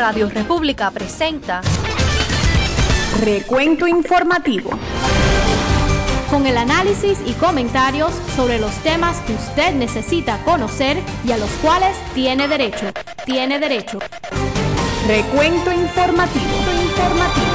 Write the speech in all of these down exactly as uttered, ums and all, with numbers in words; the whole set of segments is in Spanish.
Radio República presenta Recuento Informativo, con el análisis y comentarios sobre los temas que usted necesita conocer y a los cuales tiene derecho. Tiene derecho. Recuento Informativo. Informativo.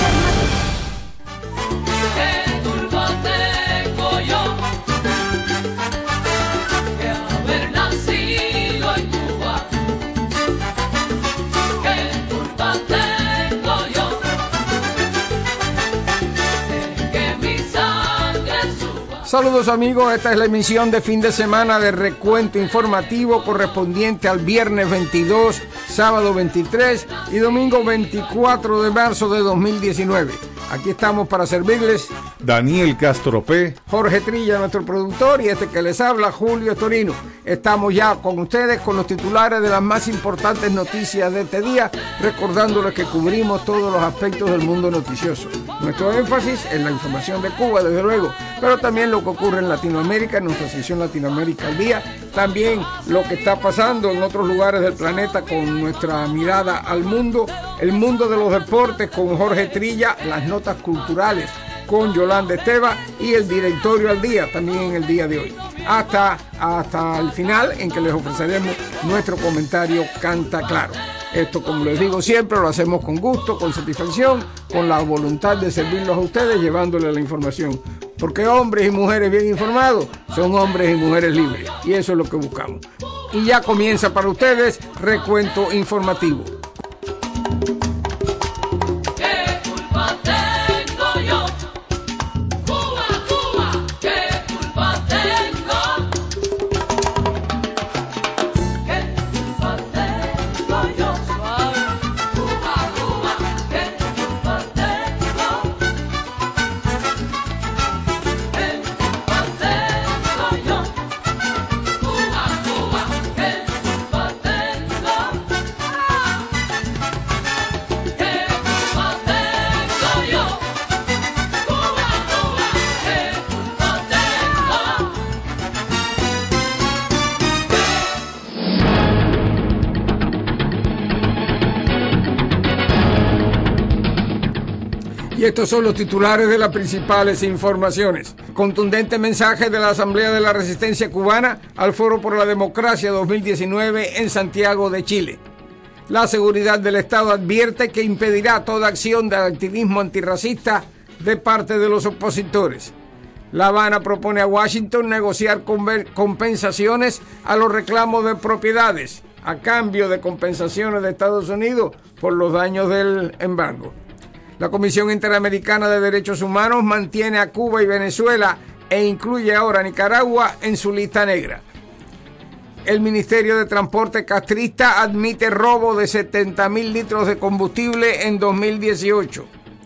Saludos amigos, esta es la emisión de fin de semana de Recuento Informativo correspondiente al viernes veintidós, sábado veintitrés y domingo veinticuatro de marzo de dos mil diecinueve. Aquí estamos para servirles Daniel Castropé, Jorge Trilla, nuestro productor, y este que les habla, Julio Torino. Estamos ya con ustedes con los titulares de las más importantes noticias de este día, recordándoles que cubrimos todos los aspectos del mundo noticioso. Nuestro énfasis en la información de Cuba, desde luego, pero también lo que ocurre en Latinoamérica, en nuestra sección Latinoamérica al Día, también lo que está pasando en otros lugares del planeta con nuestra mirada al mundo, el mundo de los deportes con Jorge Trilla, las notas culturales con Yolanda Esteva y el directorio al día también en el día de hoy. Hasta, hasta el final en que les ofreceremos nuestro comentario Canta Claro. Esto, como les digo siempre, lo hacemos con gusto, con satisfacción, con la voluntad de servirlos a ustedes, llevándoles la información. Porque hombres y mujeres bien informados son hombres y mujeres libres. Y eso es lo que buscamos. Y ya comienza para ustedes Recuento Informativo. Y estos son los titulares de las principales informaciones. Contundente mensaje de la Asamblea de la Resistencia Cubana al Foro por la Democracia dos mil diecinueve en Santiago de Chile. La seguridad del Estado advierte que impedirá toda acción de activismo antirracista de parte de los opositores. La Habana propone a Washington negociar compensaciones a los reclamos de propiedades a cambio de compensaciones de Estados Unidos por los daños del embargo. La Comisión Interamericana de Derechos Humanos mantiene a Cuba y Venezuela e incluye ahora a Nicaragua en su lista negra. El Ministerio de Transporte castrista admite robo de setenta mil litros de combustible en dos mil dieciocho.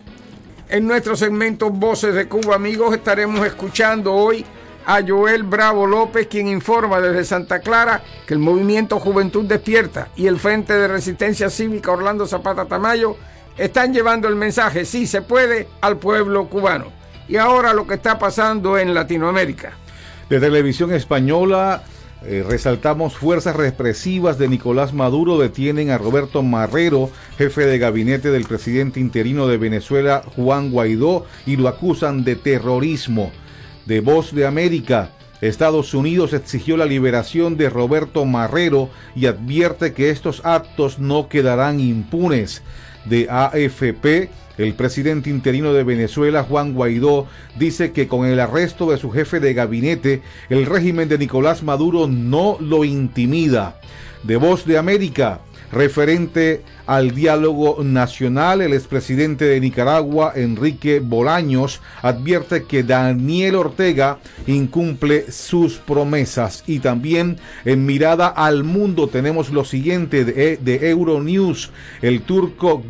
En nuestro segmento Voces de Cuba, amigos, estaremos escuchando hoy a Joel Bravo López, quien informa desde Santa Clara que el movimiento Juventud Despierta y el Frente de Resistencia Cívica Orlando Zapata Tamayo están llevando el mensaje, sí se puede, al pueblo cubano. Y ahora lo que está pasando en Latinoamérica. De Televisión Española, eh, resaltamos fuerzas represivas de Nicolás Maduro detienen a Roberto Marrero, jefe de gabinete del presidente interino de Venezuela, Juan Guaidó, y lo acusan de terrorismo. De Voz de América, Estados Unidos exigió la liberación de Roberto Marrero y advierte que estos actos no quedarán impunes. De A F P, el presidente interino de Venezuela, Juan Guaidó, dice que con el arresto de su jefe de gabinete, el régimen de Nicolás Maduro no lo intimida. De Voz de América, referente al diálogo nacional, el expresidente de Nicaragua, Enrique Bolaños, advierte que Daniel Ortega incumple sus promesas. Y también en Mirada al Mundo tenemos lo siguiente de, de Euronews. El turco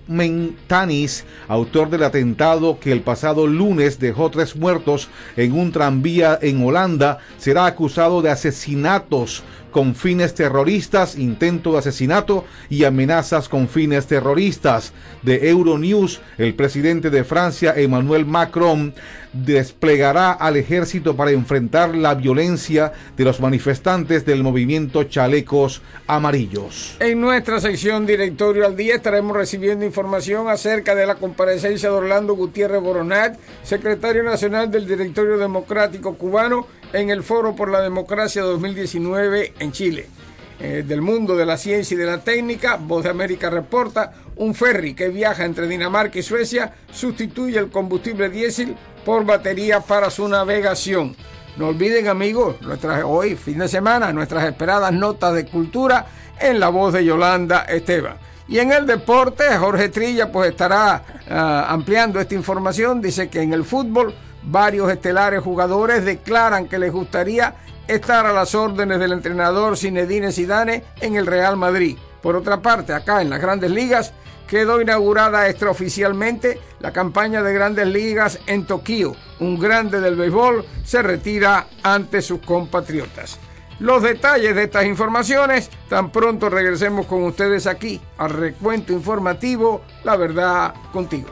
Mentanis, autor del atentado que el pasado lunes dejó tres muertos en un tranvía en Holanda, será acusado de asesinatos con fines terroristas, intento de asesinato y amenazas con fines terroristas. De Euronews, el presidente de Francia, Emmanuel Macron, desplegará al ejército para enfrentar la violencia de los manifestantes del movimiento Chalecos Amarillos. En nuestra sección Directorio al Día estaremos recibiendo información acerca de la comparecencia de Orlando Gutiérrez Boronat, secretario nacional del Directorio Democrático Cubano, en el Foro por la Democracia dos mil diecinueve en Chile. Eh, del mundo de la ciencia y de la técnica, Voz de América reporta: un ferry que viaja entre Dinamarca y Suecia sustituye el combustible diésel por batería para su navegación. No olviden, amigos, nuestras, hoy, fin de semana, nuestras esperadas notas de cultura en la voz de Yolanda Esteban. Y en el deporte, Jorge Trilla pues estará uh, ampliando esta información. Dice que en el fútbol varios estelares jugadores declaran que les gustaría estar a las órdenes del entrenador Zinedine Zidane en el Real Madrid. Por otra parte, acá en las Grandes Ligas quedó inaugurada extraoficialmente la campaña de Grandes Ligas en Tokio. Un grande del béisbol se retira ante sus compatriotas. Los detalles de estas informaciones tan pronto regresemos con ustedes aquí al recuento informativo La Verdad Contigo.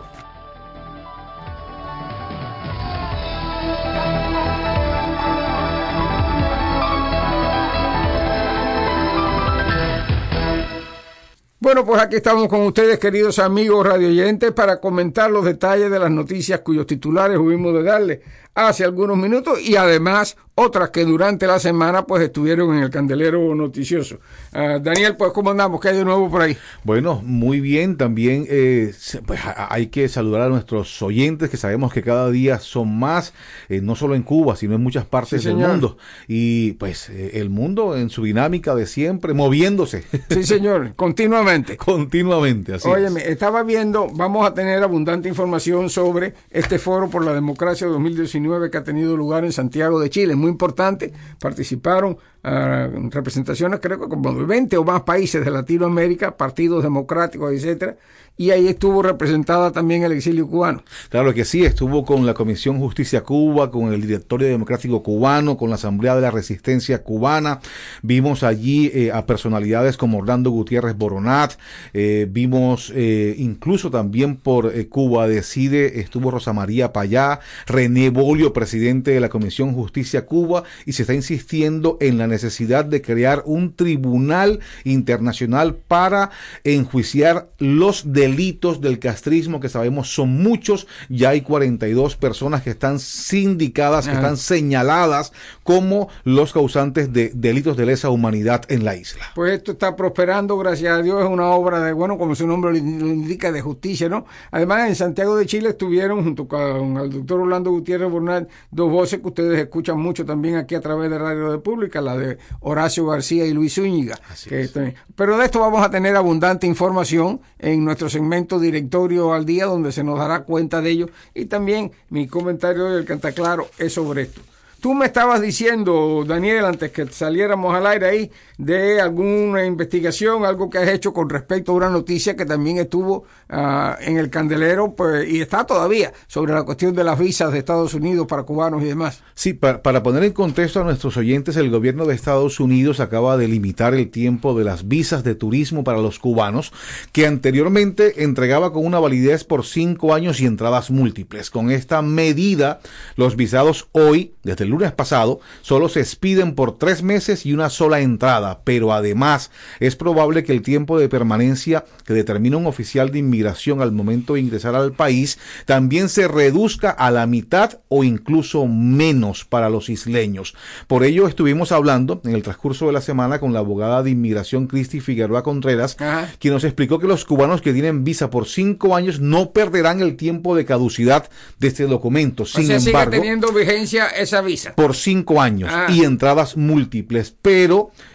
Bueno, pues aquí estamos con ustedes, queridos amigos radioyentes, para comentar los detalles de las noticias cuyos titulares hubimos de darle hace algunos minutos y además otras que durante la semana pues estuvieron en el candelero noticioso. Uh, Daniel, pues ¿cómo andamos? ¿Qué hay de nuevo por ahí? Bueno, muy bien. También eh, pues, hay que saludar a nuestros oyentes, que sabemos que cada día son más, eh, no solo en Cuba, sino en muchas partes sí, del mundo. Y pues eh, el mundo en su dinámica de siempre, moviéndose. Sí, señor, continuamente. Continuamente, así Óyeme, es. estaba viendo, vamos a tener abundante información sobre este Foro por la Democracia dos mil diecinueve que ha tenido lugar en Santiago de Chile. Muy importante, participaron uh, representaciones, creo que como de veinte o más países de Latinoamérica, partidos democráticos, etcétera, y ahí estuvo representada también el exilio cubano. Claro que sí, estuvo con la Comisión Justicia Cuba, con el Directorio Democrático Cubano, con la Asamblea de la Resistencia Cubana. Vimos allí eh, a personalidades como Orlando Gutiérrez Boronat, eh, vimos eh, incluso también por eh, Cuba Decide, estuvo Rosa María Payá, René Bolio, presidente de la Comisión Justicia Cuba, y se está insistiendo en la necesidad de crear un tribunal internacional para enjuiciar los delitos del castrismo, que sabemos son muchos. Ya hay cuarenta y dos personas que están sindicadas, que están señaladas como los causantes de delitos de lesa humanidad en la isla. Pues esto está prosperando, gracias a Dios, es una obra de, bueno, como su nombre lo indica, de justicia, ¿no? Además, en Santiago de Chile estuvieron, junto con el doctor Orlando Gutiérrez Boronat, dos voces que ustedes escuchan mucho también aquí a través de Radio República, la de Horacio García y Luis Zúñiga. Que este, pero de esto vamos a tener abundante información en nuestro segmento Directorio al Día, donde se nos dará cuenta de ello, y también mi comentario del Cantaclaro es sobre esto. Tú me estabas diciendo, Daniel, antes que saliéramos al aire ahí, de alguna investigación, algo que has hecho con respecto a una noticia que también estuvo uh, en el candelero, pues, y está todavía, sobre la cuestión de las visas de Estados Unidos para cubanos y demás. Sí, para, para poner en contexto a nuestros oyentes, el gobierno de Estados Unidos acaba de limitar el tiempo de las visas de turismo para los cubanos, que anteriormente entregaba con una validez por cinco años y entradas múltiples. Con esta medida, los visados hoy, desde el lunes pasado, solo se expiden por tres meses y una sola entrada, pero además es probable que el tiempo de permanencia que determina un oficial de inmigración al momento de ingresar al país también se reduzca a la mitad o incluso menos para los isleños. Por ello estuvimos hablando en el transcurso de la semana con la abogada de inmigración Cristi Figueroa Contreras, Ajá. quien nos explicó que los cubanos que tienen visa por cinco años no perderán el tiempo de caducidad de este documento. Sin o sea, embargo, sigue teniendo vigencia esa visa por cinco años ah. y entradas múltiples, pero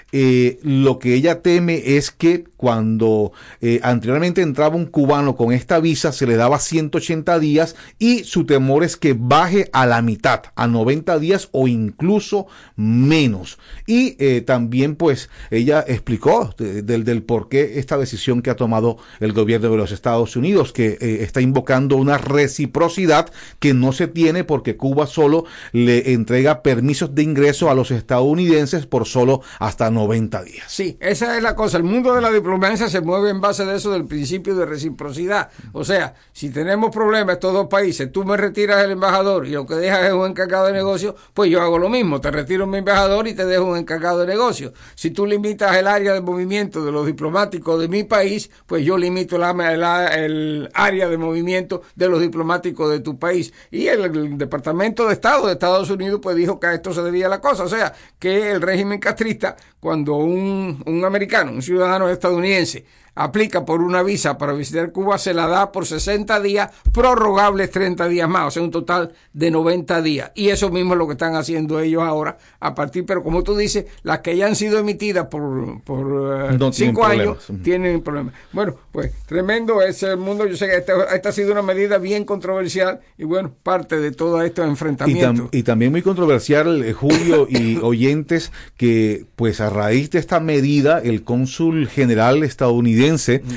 eh, lo que ella teme es que cuando eh, anteriormente entraba un cubano con esta visa se le daba ciento ochenta días y su temor es que baje a la mitad, a noventa días o incluso menos. Y eh, también pues ella explicó de, de, del por qué esta decisión que ha tomado el gobierno de los Estados Unidos, que eh, está invocando una reciprocidad que no se tiene porque Cuba solo le entrega permisos de ingreso a los estadounidenses por solo hasta noventa días. Sí, esa es la cosa. El mundo de la diplomacia se mueve en base de eso, del principio de reciprocidad. O sea, si tenemos problemas estos dos países, tú me retiras el embajador y lo que dejas es un encargado de negocio, pues yo hago lo mismo, te retiro mi embajador y te dejo un encargado de negocio. Si tú limitas el área de movimiento de los diplomáticos de mi país, pues yo limito la, la, el área de movimiento de los diplomáticos de tu país. Y el, el Departamento de Estado de Estados Unidos pues dijo que a esto se debía la cosa. O sea, que el régimen castrista, cuando un, un americano, un ciudadano estadounidense, aplica por una visa para visitar Cuba, se la da por sesenta días, prorrogables treinta días más, o sea, un total de noventa días. Y eso mismo es lo que están haciendo ellos ahora, a partir, pero como tú dices, las que ya han sido emitidas por, por uh, no cinco años, problemas. tienen problemas. Bueno, pues tremendo es el mundo. Yo sé que esta, esta ha sido una medida bien controversial y bueno, parte de todo estos enfrentamientos. Y, tam, y también muy controversial, eh, Julio y oyentes, que pues a raíz de esta medida, el cónsul general estadounidense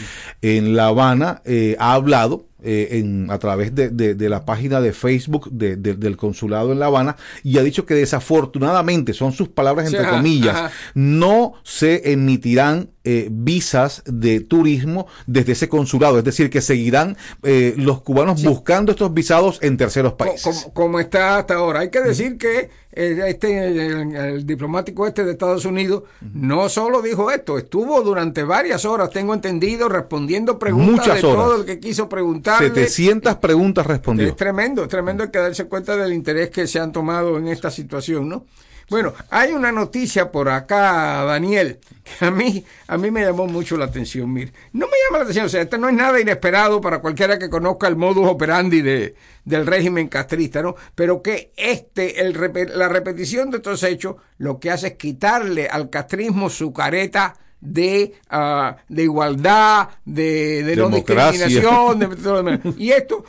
en La Habana eh, ha hablado eh, en, a través de, de, de la página de Facebook de, de, del consulado en La Habana y ha dicho que desafortunadamente, son sus palabras entre sí, comillas, ajá. no se emitirán eh, visas de turismo desde ese consulado, es decir, que seguirán eh, los cubanos sí. buscando estos visados en terceros países. Como, como está hasta ahora. Hay que decir uh-huh. que este el, el diplomático este de Estados Unidos uh-huh. no solo dijo esto, estuvo durante varias horas, tengo entendido, respondiendo preguntas Muchas de horas. todo el que quiso preguntarle. setecientas preguntas respondió. Es tremendo, es tremendo hay que darse cuenta del interés que se han tomado en esta situación, ¿no? Bueno, hay una noticia por acá, Daniel, que a mí, a mí me llamó mucho la atención. Mire, no me llama la atención, o sea, esto no es nada inesperado para cualquiera que conozca el modus operandi de, del régimen castrista, ¿no? Pero que este, el, la repetición de estos hechos, lo que hace es quitarle al castrismo su careta de, uh, de igualdad, de, de no discriminación, de, y esto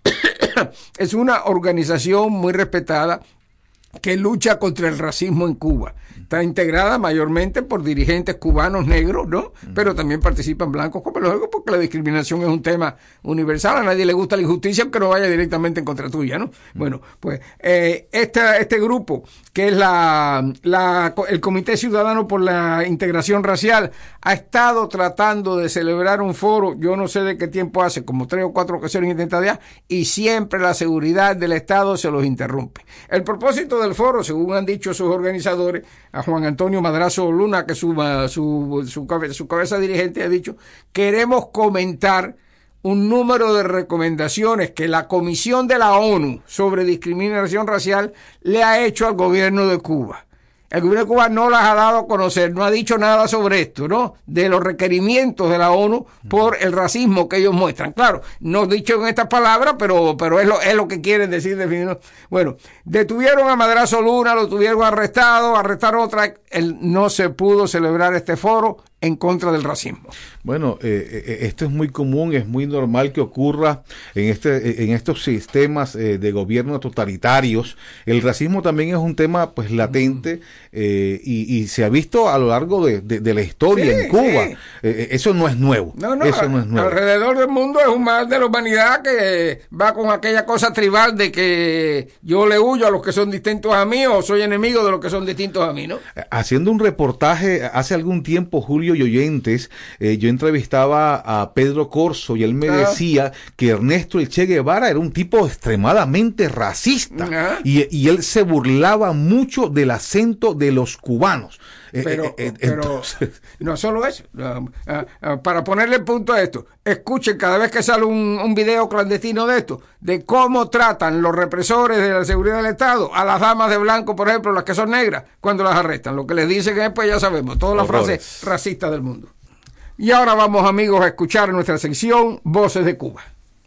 es una organización muy respetada que lucha contra el racismo en Cuba. Está integrada mayormente por dirigentes cubanos negros, ¿no? Pero también participan blancos, como lógico, porque la discriminación es un tema universal. A nadie le gusta la injusticia, aunque no vaya directamente en contra tuya, ¿no? Bueno, pues eh, esta, este grupo, que es la, la el Comité Ciudadano por la Integración Racial, ha estado tratando de celebrar un foro, yo no sé de qué tiempo hace, como tres o cuatro ocasiones intentadas ya, y siempre la seguridad del Estado se los interrumpe. El propósito del foro, según han dicho sus organizadores, a Juan Antonio Madrazo Luna, que su, su, su, cabeza, su cabeza dirigente, ha dicho: queremos comentar un número de recomendaciones que la Comisión de la ONU sobre Discriminación Racial le ha hecho al gobierno de Cuba. El gobierno de Cuba no las ha dado a conocer, no ha dicho nada sobre esto, ¿no? De los requerimientos de la ONU por el racismo que ellos muestran. Claro, no dicho en estas palabras, pero, pero es, lo, es lo que quieren decir definido. Bueno, detuvieron a Madrazo Luna, lo tuvieron arrestado, arrestaron otra. Él, no se pudo celebrar este foro en contra del racismo. Bueno, eh, esto es muy común, es muy normal que ocurra en este, en estos sistemas eh, de gobierno totalitarios. El racismo también es un tema pues latente eh, y, y se ha visto a lo largo de, de, de la historia sí, en Cuba. Sí. Eh, eso no es nuevo. No, no, eso no es nuevo. Alrededor del mundo es un mal de la humanidad que va con aquella cosa tribal de que yo le huyo a los que son distintos a mí o soy enemigo de los que son distintos a mí, ¿no? Haciendo un reportaje hace algún tiempo, Julio y oyentes, eh, yo entrevistaba a Pedro Corso y él me ah. decía que Ernesto el Che Guevara era un tipo extremadamente racista ah. y, y él se burlaba mucho del acento de los cubanos. Pero, eh, eh, pero entonces... no solo eso, uh, uh, uh, para ponerle punto a esto, escuchen cada vez que sale un, un video clandestino de esto, de cómo tratan los represores de la seguridad del Estado a las damas de blanco, por ejemplo, las que son negras, cuando las arrestan. Lo que les dicen es, pues ya sabemos, todas las frases racistas del mundo. Y ahora vamos, amigos, a escuchar nuestra sección Voces de Cuba.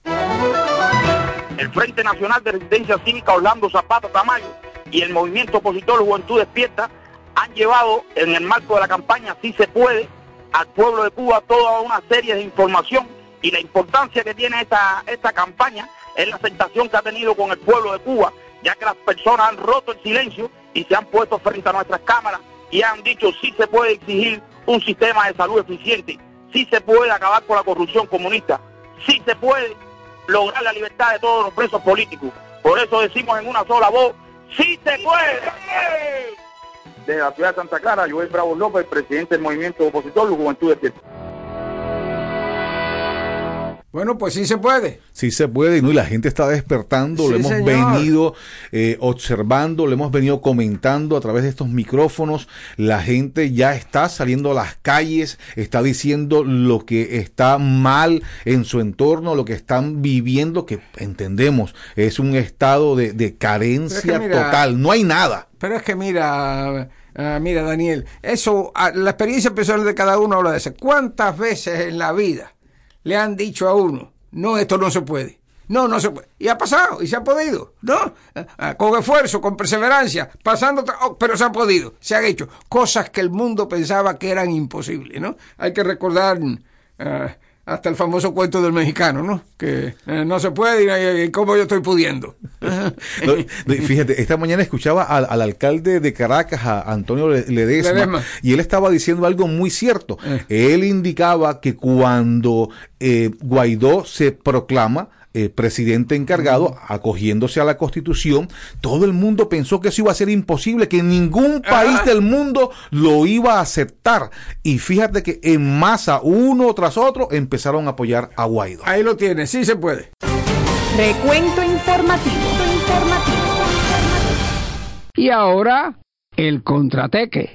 El Frente Nacional de Resistencia Cívica Orlando Zapata Tamayo y el Movimiento Opositor Juventud Despierta han llevado en el marco de la campaña Sí se puede al pueblo de Cuba toda una serie de información, y la importancia que tiene esta, esta campaña es la aceptación que ha tenido con el pueblo de Cuba, ya que las personas han roto el silencio y se han puesto frente a nuestras cámaras y han dicho sí se puede exigir un sistema de salud eficiente, sí se puede acabar con la corrupción comunista, sí se puede lograr la libertad de todos los presos políticos. Por eso decimos en una sola voz, ¡sí se puede! Desde la ciudad de Santa Clara, Joel Bravo López, presidente del movimiento opositor de Juventud Despierta. Bueno, pues sí se puede. Sí se puede, ¿no? Y la gente está despertando, Sí, lo hemos señor. venido eh, observando, lo hemos venido comentando a través de estos micrófonos. La gente ya está saliendo a las calles, está diciendo lo que está mal en su entorno, lo que están viviendo, que entendemos, es un estado de, de carencia Pero es que mira, total, no hay nada. Pero es que mira, uh, mira Daniel, eso, uh, la experiencia personal de cada uno habla de eso. ¿Cuántas veces en la vida le han dicho a uno, no, esto no se puede? No, no se puede. Y ha pasado, y se ha podido, ¿no? Uh, con esfuerzo, con perseverancia, pasando, oh, pero se ha podido, se han hecho cosas que el mundo pensaba que eran imposibles, ¿no? Hay que recordar uh, hasta el famoso cuento del mexicano, ¿no? Que uh, no se puede y, y cómo yo estoy pudiendo. No, no, fíjate, esta mañana escuchaba al, al alcalde de Caracas, a Antonio Ledesma, Ledesma, y él estaba diciendo algo muy cierto. Eh. Él indicaba que cuando eh, Guaidó se proclama Eh, presidente encargado, acogiéndose a la Constitución, todo el mundo pensó que eso iba a ser imposible, que ningún país ah. del mundo lo iba a aceptar. Y fíjate que en masa, uno tras otro, empezaron a apoyar a Guaidó. Ahí lo tienes, sí se puede. Recuento informativo. informativo. Y ahora, el contrateque.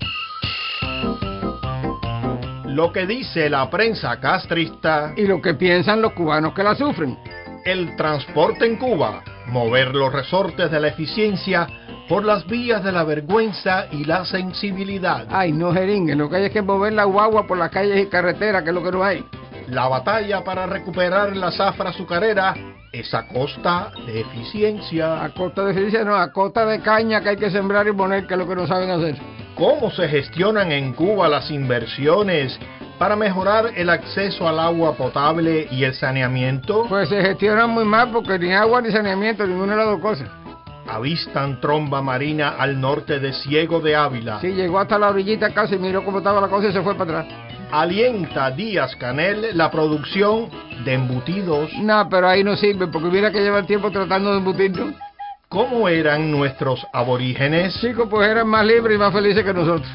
Lo que dice la prensa castrista y lo que piensan los cubanos que la sufren. El transporte en Cuba, mover los resortes de la eficiencia por las vías de la vergüenza y la sensibilidad. Ay, no jeringue, lo que hay es que mover la guagua por las calles y carreteras, que es lo que no hay. La batalla para recuperar la zafra azucarera es a costa de eficiencia. A costa de eficiencia no, a costa de caña que hay que sembrar y poner, que es lo que no saben hacer. ¿Cómo se gestionan en Cuba las inversiones para mejorar el acceso al agua potable y el saneamiento? Pues se gestionan muy mal porque ni agua ni saneamiento, ninguna de las dos cosas. Avistan tromba marina al norte de Ciego de Ávila. Sí, llegó hasta la orillita casi, miró cómo estaba la cosa y se fue para atrás. Alienta Díaz-Canel la producción de embutidos. No, pero ahí no sirve porque hubiera que llevar tiempo tratando de embutirnos. ¿Cómo eran nuestros aborígenes? Chicos, pues eran más libres y más felices que nosotros.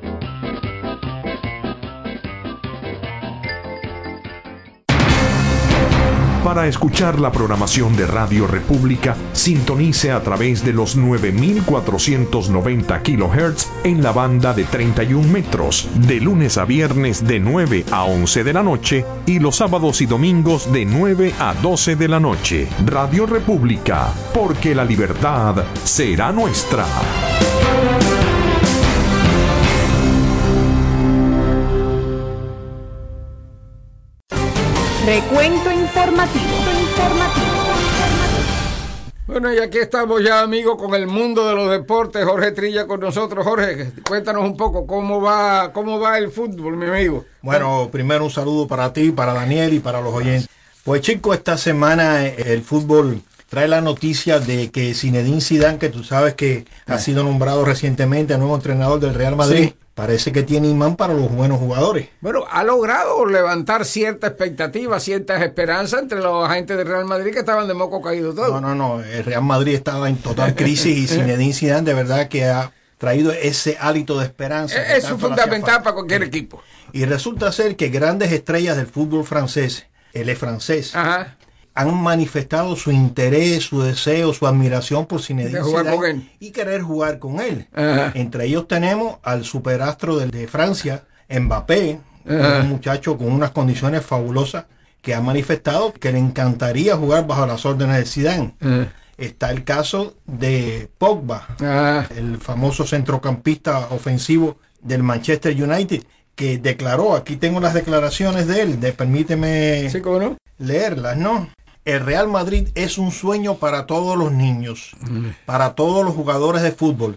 Para escuchar la programación de Radio República, sintonice a través de los nueve mil cuatrocientos noventa kilohertz en la banda de treinta y un metros, de lunes a viernes de nueve a once de la noche y los sábados y domingos de nueve a doce de la noche. Radio República, porque la libertad será nuestra. Recuento informativo. informativo. Bueno, y aquí estamos ya, amigos, con el mundo de los deportes. Jorge Trilla con nosotros. Jorge, cuéntanos un poco cómo va, cómo va el fútbol, mi amigo. Bueno, primero un saludo para ti, para Daniel y para los oyentes. Pues chicos, esta semana el fútbol trae la noticia de que Zinedine Zidane, que tú sabes que ha sido nombrado recientemente nuevo entrenador del Real Madrid, sí, parece que tiene imán para los buenos jugadores. Bueno, ha logrado levantar cierta expectativa, ciertas esperanzas entre los agentes del Real Madrid que estaban de moco caído todos. No, no, no, el Real Madrid estaba en total crisis y Zinedine Zidane de verdad que ha traído ese hálito de esperanza. Es, es fundamental para cualquier equipo. Y resulta ser que grandes estrellas del fútbol francés, él es francés, Ajá. han manifestado su interés, su deseo, su admiración por Zinedine Zidane y querer jugar con él. Ajá. Entre ellos tenemos al superastro de, de Francia, Mbappé, Ajá. un muchacho con unas condiciones fabulosas que ha manifestado que le encantaría jugar bajo las órdenes de Zidane. Ajá. Está el caso de Pogba, Ajá. el famoso centrocampista ofensivo del Manchester United, que declaró, aquí tengo las declaraciones de él, de, permíteme ¿Sí, cómo no? leerlas, ¿no? El Real Madrid es un sueño para todos los niños, mm. para todos los jugadores de fútbol,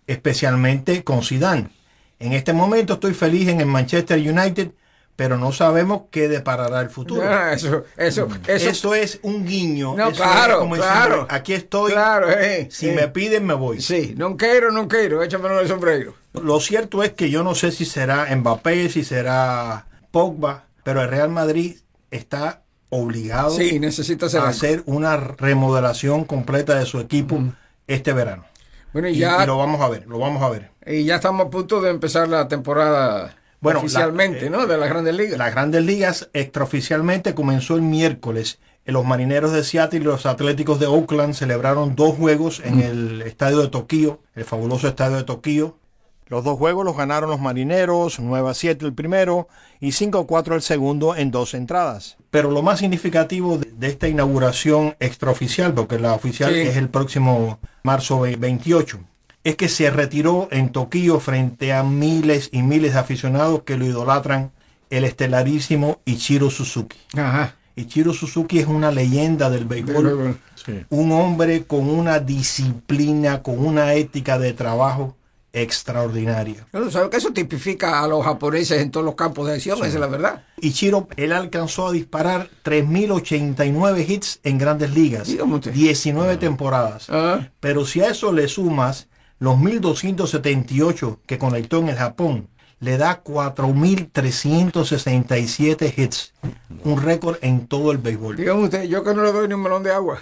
especialmente con Zidane. En este momento estoy feliz en el Manchester United, pero no sabemos qué deparará el futuro. Ah, eso, eso, eso, eso es un guiño. No, eso claro, es como claro. Decir, aquí estoy. Claro, eh, si eh. me piden, me voy. Sí, no quiero, no quiero, échamelo el sombrero. Lo cierto es que yo no sé si será Mbappé, si será Pogba, pero el Real Madrid está obligado sí, necesita hacer, a hacer una remodelación completa de su equipo mm. este verano. Bueno, y, y, ya, y lo vamos a ver, lo vamos a ver. Y ya estamos a punto de empezar la temporada bueno, oficialmente, la, eh, ¿no? De las Grandes Ligas. Las Grandes Ligas extraoficialmente comenzó el miércoles. Los Marineros de Seattle y los Atléticos de Oakland celebraron dos juegos en mm. el estadio de Tokio, el fabuloso estadio de Tokio. Los dos juegos los ganaron los Marineros, nueve a siete el primero y cinco a cuatro el segundo en dos entradas. Pero lo más significativo de, de esta inauguración extraoficial, porque la oficial sí. es el próximo marzo veintiocho, es que se retiró en Tokio frente a miles y miles de aficionados que lo idolatran el estelarísimo Ichiro Suzuki. Ajá. Ichiro Suzuki es una leyenda del béisbol, sí. un hombre con una disciplina, con una ética de trabajo extraordinaria. ¿Sabes que eso tipifica a los japoneses en todos los campos de acción? Sí. Esa es la verdad. Ichiro, él alcanzó a disparar tres mil ochenta y nueve hits en Grandes Ligas, diecinueve ah. temporadas. Ah. Pero si a eso le sumas los mil doscientos setenta y ocho que conectó en el Japón, le da cuatro mil trescientos sesenta y siete hits, un récord en todo el béisbol. Dígame usted, yo que no le doy ni un melón de agua.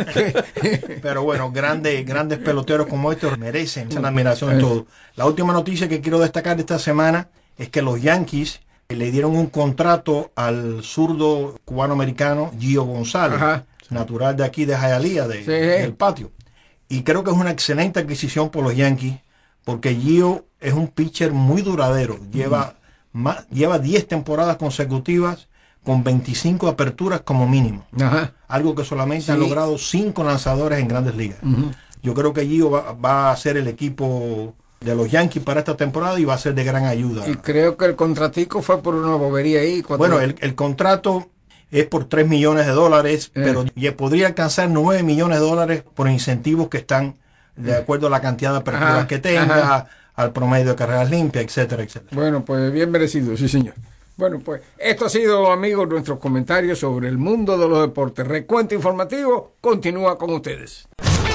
Pero bueno, grandes, grandes peloteros como estos merecen una admiración en todo. La última noticia que quiero destacar esta semana es que los Yankees le dieron un contrato al zurdo cubano-americano Gio González, Ajá. natural de aquí de Hialeah, de, sí. del patio. Y creo que es una excelente adquisición por los Yankees, porque Gio es un pitcher muy duradero. Lleva uh-huh. más, lleva diez temporadas consecutivas con veinticinco aperturas como mínimo. Uh-huh. Algo que solamente sí. han logrado cinco lanzadores en Grandes Ligas. Uh-huh. Yo creo que Gio va, va a ser el equipo de los Yankees para esta temporada y va a ser de gran ayuda. Y creo que el contratico fue por una bobería ahí. Bueno, el, el contrato es por tres millones de dólares, eh. pero ya podría alcanzar nueve millones de dólares por incentivos que están de acuerdo a la cantidad de aperturas ajá, que tenga, ajá. al promedio de carreras limpias, etcétera, etcétera. Bueno, pues bien merecido, sí señor. Bueno, pues esto ha sido, amigos, nuestros comentarios sobre el mundo de los deportes. Recuento informativo continúa con ustedes.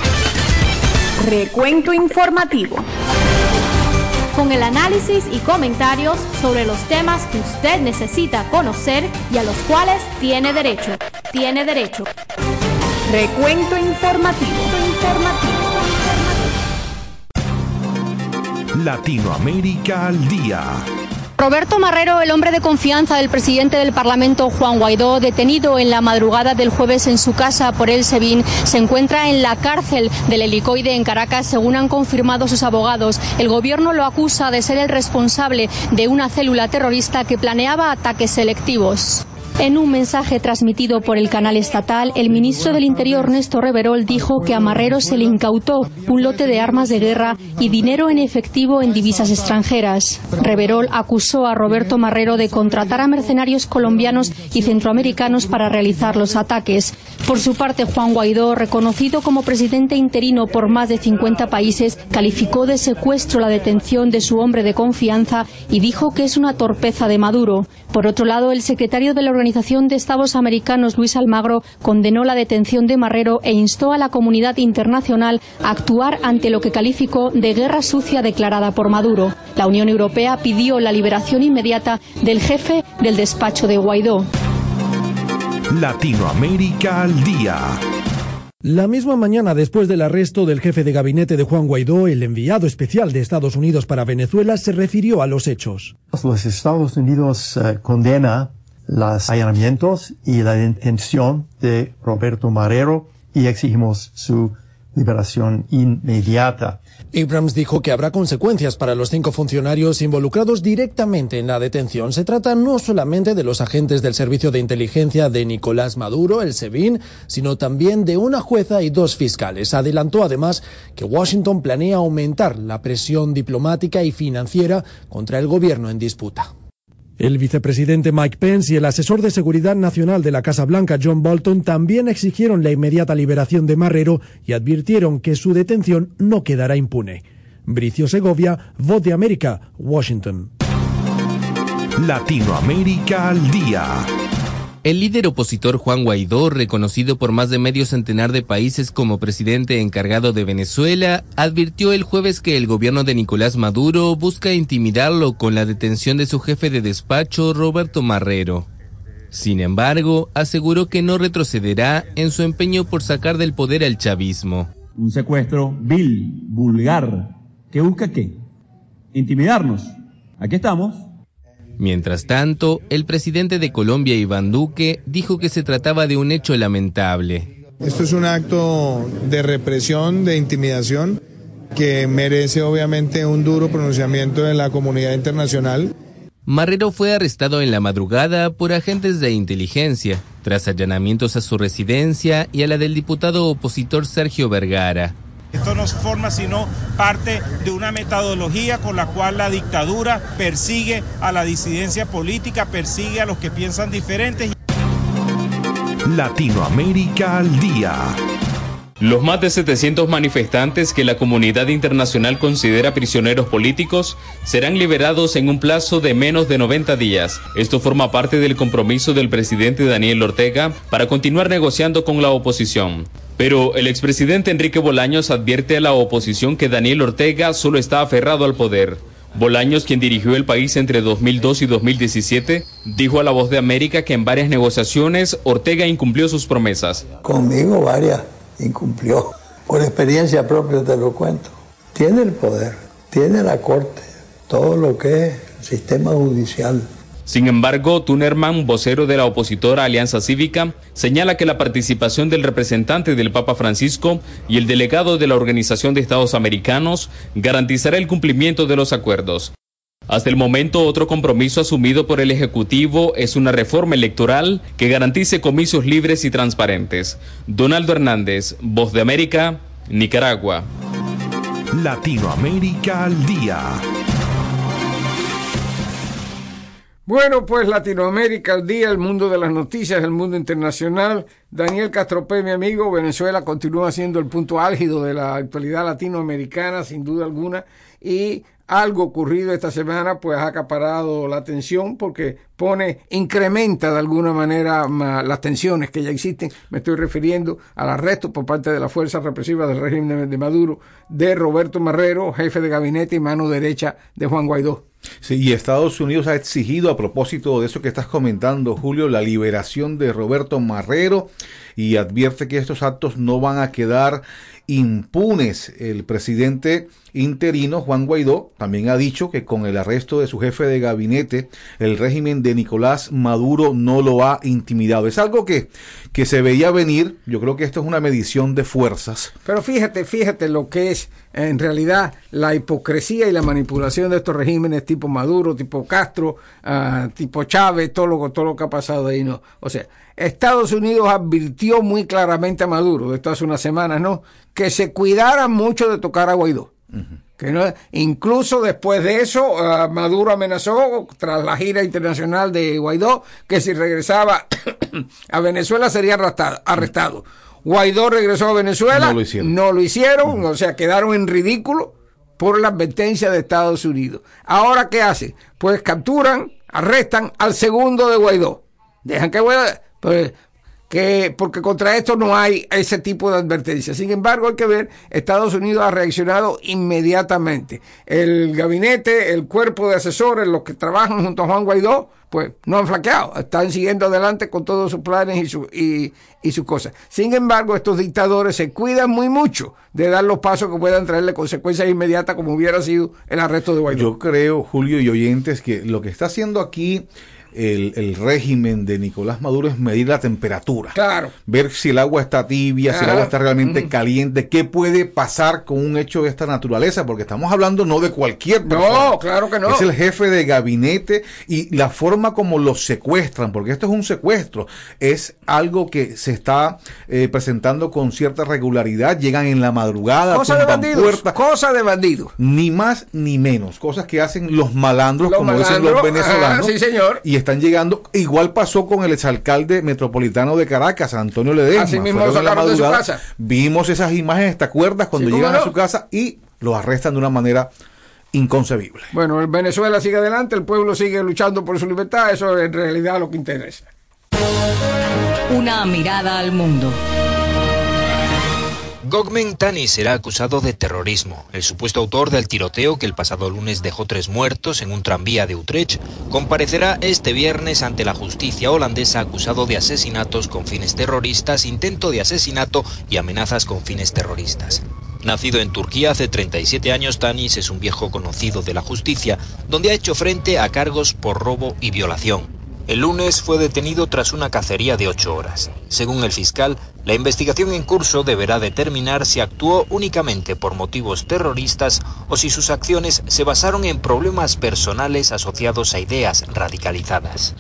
Recuento informativo. Con el análisis y comentarios sobre los temas que usted necesita conocer y a los cuales tiene derecho. Tiene derecho. Recuento informativo. Informativo. Latinoamérica al día. Roberto Marrero, el hombre de confianza del presidente del Parlamento, Juan Guaidó, detenido en la madrugada del jueves en su casa por el SEBIN, se encuentra en la cárcel del Helicoide en Caracas, según han confirmado sus abogados. El gobierno lo acusa de ser el responsable de una célula terrorista que planeaba ataques selectivos. En un mensaje transmitido por el canal estatal, el ministro del Interior, Néstor Reverol, dijo que a Marrero se le incautó un lote de armas de guerra y dinero en efectivo en divisas extranjeras. Reverol acusó a Roberto Marrero de contratar a mercenarios colombianos y centroamericanos para realizar los ataques. Por su parte, Juan Guaidó, reconocido como presidente interino por más de cincuenta países, calificó de secuestro la detención de su hombre de confianza y dijo que es una torpeza de Maduro. Por otro lado, el secretario de la Organización de Estados Americanos, Luis Almagro, condenó la detención de Marrero e instó a la comunidad internacional a actuar ante lo que calificó de guerra sucia declarada por Maduro. La Unión Europea pidió la liberación inmediata del jefe del despacho de Guaidó. Latinoamérica al día. La misma mañana, después del arresto del jefe de gabinete de Juan Guaidó, el enviado especial de Estados Unidos para Venezuela se refirió a los hechos. Los Estados Unidos uh, condena los allanamientos y la detención de Roberto Marrero y exigimos su liberación inmediata. Abrams dijo que habrá consecuencias para los cinco funcionarios involucrados directamente en la detención. Se trata no solamente de los agentes del Servicio de Inteligencia de Nicolás Maduro, el SEBIN, sino también de una jueza y dos fiscales. Adelantó además que Washington planea aumentar la presión diplomática y financiera contra el gobierno en disputa. El vicepresidente Mike Pence y el asesor de seguridad nacional de la Casa Blanca, John Bolton, también exigieron la inmediata liberación de Marrero y advirtieron que su detención no quedará impune. Bricio Segovia, Voz de América, Washington. Latinoamérica al día. El líder opositor Juan Guaidó, reconocido por más de medio centenar de países como presidente encargado de Venezuela, advirtió el jueves que el gobierno de Nicolás Maduro busca intimidarlo con la detención de su jefe de despacho, Roberto Marrero. Sin embargo, aseguró que no retrocederá en su empeño por sacar del poder al chavismo. Un secuestro vil, vulgar, ¿que busca qué? Intimidarnos. Aquí estamos. Mientras tanto, el presidente de Colombia, Iván Duque, dijo que se trataba de un hecho lamentable. Esto es un acto de represión, de intimidación, que merece obviamente un duro pronunciamiento de la comunidad internacional. Marrero fue arrestado en la madrugada por agentes de inteligencia, tras allanamientos a su residencia y a la del diputado opositor Sergio Vergara. Esto no forma sino parte de una metodología con la cual la dictadura persigue a la disidencia política, persigue a los que piensan diferentes. Latinoamérica al día. Los más de setecientos manifestantes que la comunidad internacional considera prisioneros políticos serán liberados en un plazo de menos de noventa días. Esto forma parte del compromiso del presidente Daniel Ortega para continuar negociando con la oposición. Pero el expresidente Enrique Bolaños advierte a la oposición que Daniel Ortega solo está aferrado al poder. Bolaños, quien dirigió el país entre dos mil dos y dos mil diecisiete, dijo a La Voz de América que en varias negociaciones Ortega incumplió sus promesas. Conmigo varias incumplió. Por experiencia propia te lo cuento. Tiene el poder, tiene la corte, todo lo que es el sistema judicial. Sin embargo, Tunerman, vocero de la opositora Alianza Cívica, señala que la participación del representante del Papa Francisco y el delegado de la Organización de Estados Americanos garantizará el cumplimiento de los acuerdos. Hasta el momento, otro compromiso asumido por el Ejecutivo es una reforma electoral que garantice comicios libres y transparentes. Donaldo Hernández, Voz de América, Nicaragua. Latinoamérica al día. Bueno, pues Latinoamérica al día, el mundo de las noticias, el mundo internacional. Daniel Castropé, mi amigo, Venezuela continúa siendo el punto álgido de la actualidad latinoamericana, sin duda alguna, y algo ocurrido esta semana pues ha acaparado la atención porque pone, incrementa de alguna manera ma, las tensiones que ya existen. Me estoy refiriendo al arresto por parte de las fuerzas represivas del régimen de, de Maduro de Roberto Marrero, jefe de gabinete y mano derecha de Juan Guaidó. Sí, y Estados Unidos ha exigido, a propósito de eso que estás comentando, Julio, la liberación de Roberto Marrero y advierte que estos actos no van a quedar impunes. El presidente interino, Juan Guaidó, también ha dicho que con el arresto de su jefe de gabinete, el régimen de Nicolás Maduro no lo ha intimidado. Es algo que, que se veía venir. Yo creo que esto es una medición de fuerzas. Pero fíjate, fíjate lo que es en realidad la hipocresía y la manipulación de estos regímenes tipo Maduro, tipo Castro, uh, tipo Chávez, todo lo, todo lo que ha pasado ahí, ¿no? O sea, Estados Unidos advirtió muy claramente a Maduro, de esto hace unas semanas, ¿no?, que se cuidara mucho de tocar a Guaidó. Uh-huh. Que no, incluso después de eso, uh, Maduro amenazó, tras la gira internacional de Guaidó, que si regresaba a Venezuela sería arrestado. arrestado. Guaidó regresó a Venezuela, no lo hicieron, no lo hicieron uh-huh. O sea, quedaron en ridículo por la advertencia de Estados Unidos. Ahora, ¿qué hace? Pues capturan, arrestan al segundo de Guaidó. Dejan que Guaidó... Pues, que porque contra esto no hay ese tipo de advertencia. Sin embargo, hay que ver, Estados Unidos ha reaccionado inmediatamente. El gabinete, el cuerpo de asesores, los que trabajan junto a Juan Guaidó, pues no han flaqueado, están siguiendo adelante con todos sus planes y, su, y, y sus cosas. Sin embargo, estos dictadores se cuidan muy mucho de dar los pasos que puedan traerle consecuencias inmediatas, como hubiera sido el arresto de Guaidó. Yo creo, Julio y oyentes, que lo que está haciendo aquí El, el régimen de Nicolás Maduro es medir la temperatura. Claro. Ver si el agua está tibia, claro. si el agua está realmente mm. caliente, qué puede pasar con un hecho de esta naturaleza, porque estamos hablando no de cualquier persona. No, claro que no. Es el jefe de gabinete y la forma como los secuestran, porque esto es un secuestro, es algo que se está eh, presentando con cierta regularidad, llegan en la madrugada, cosa de bandidos, cosa de bandidos. Ni más ni menos, cosas que hacen los malandros, los como malandros, dicen los venezolanos. Ah, sí, señor. Y están llegando, igual pasó con el exalcalde metropolitano de Caracas, Antonio Ledesma. Así mismo lo sacaron de su casa. Vimos esas imágenes, ¿te acuerdas? Cuando sí, llegan no? a su casa y los arrestan de una manera inconcebible. Bueno, Venezuela sigue adelante, el pueblo sigue luchando por su libertad, eso es en realidad lo que interesa. Una mirada al mundo. Gokmen Tani será acusado de terrorismo. El supuesto autor del tiroteo que el pasado lunes dejó tres muertos en un tranvía de Utrecht comparecerá este viernes ante la justicia holandesa acusado de asesinatos con fines terroristas, intento de asesinato y amenazas con fines terroristas. Nacido en Turquía hace treinta y siete años, Tanis es un viejo conocido de la justicia, donde ha hecho frente a cargos por robo y violación. El lunes fue detenido tras una cacería de ocho horas. Según el fiscal, la investigación en curso deberá determinar si actuó únicamente por motivos terroristas o si sus acciones se basaron en problemas personales asociados a ideas radicalizadas.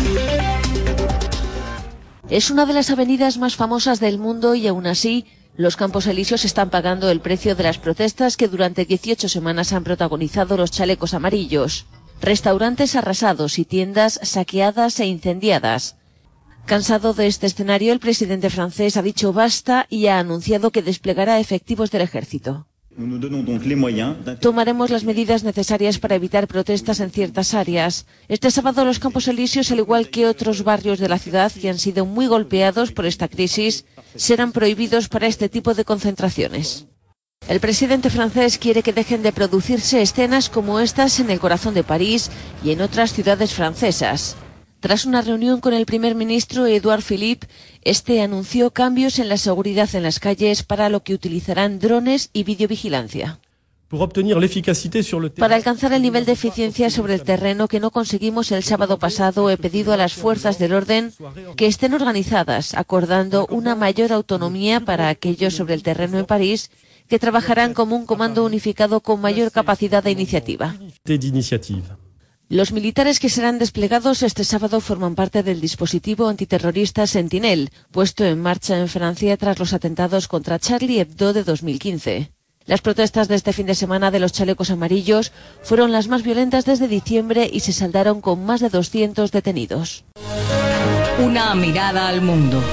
Es una de las avenidas más famosas del mundo y aún así, los Campos Elíseos están pagando el precio de las protestas que durante dieciocho semanas han protagonizado los chalecos amarillos. Restaurantes arrasados y tiendas saqueadas e incendiadas. Cansado de este escenario, el presidente francés ha dicho basta y ha anunciado que desplegará efectivos del ejército. Tomaremos las medidas necesarias para evitar protestas en ciertas áreas. Este sábado los Campos Elíseos, al igual que otros barrios de la ciudad que han sido muy golpeados por esta crisis, serán prohibidos para este tipo de concentraciones. El presidente francés quiere que dejen de producirse escenas como estas en el corazón de París y en otras ciudades francesas. Tras una reunión con el primer ministro Édouard Philippe, este anunció cambios en la seguridad en las calles para lo que utilizarán drones y videovigilancia. Para alcanzar el nivel de eficiencia sobre el terreno que no conseguimos el sábado pasado, he pedido a las fuerzas del orden que estén organizadas, acordando una mayor autonomía para aquellos sobre el terreno en París que trabajarán como un comando unificado con mayor capacidad de iniciativa. Los militares que serán desplegados este sábado forman parte del dispositivo antiterrorista Sentinel, puesto en marcha en Francia tras los atentados contra Charlie Hebdo de dos mil quince. Las protestas de este fin de semana de los chalecos amarillos fueron las más violentas desde diciembre y se saldaron con más de doscientos detenidos. Una mirada al mundo.